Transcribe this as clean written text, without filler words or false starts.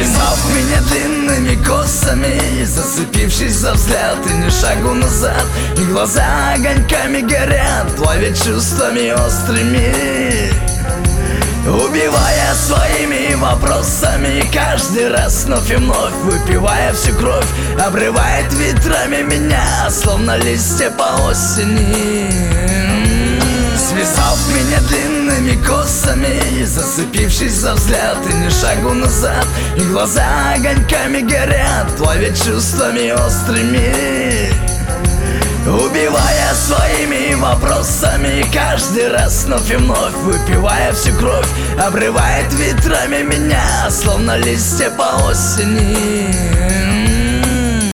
Связав меня длинными косами, зацепившись за взгляд и ни шагу назад. И глаза огоньками горят, плавят чувствами острыми, убивая своими вопросами. Каждый раз вновь и вновь, выпивая всю кровь, обрывает ветрами меня, словно листья по осени. Связав меня длинными косами, зацепившись за взгляд и ни шагу назад. И глаза огоньками горят, плавят чувствами острыми, убивая своими вопросами. Каждый раз вновь и вновь, выпивая всю кровь, обрывает ветрами меня, словно листья по осени.